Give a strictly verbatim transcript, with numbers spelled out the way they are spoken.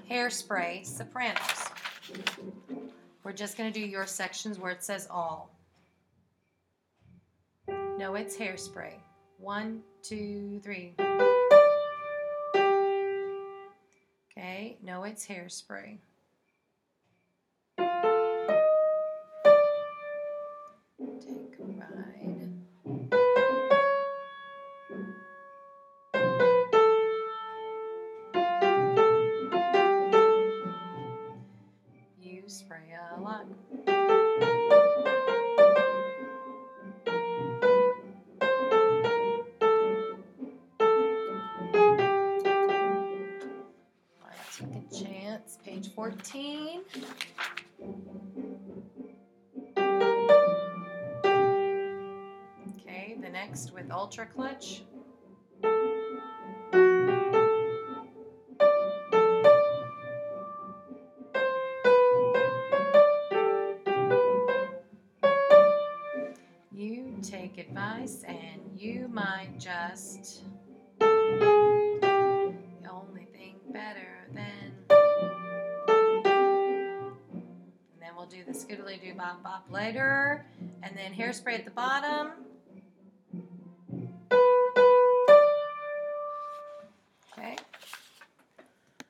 Hairspray, sopranos. We're just going to do your sections where it says all. No, it's Hairspray. One, two, three. Okay, no, it's Hairspray. Take a ride. You spray a lot. Take a chance. Page fourteen. Okay, the next with Ultra Clutch. You take advice and you might just the only thing better than. And then we'll do the skiddly doo bop bop later. And then Hairspray at the bottom.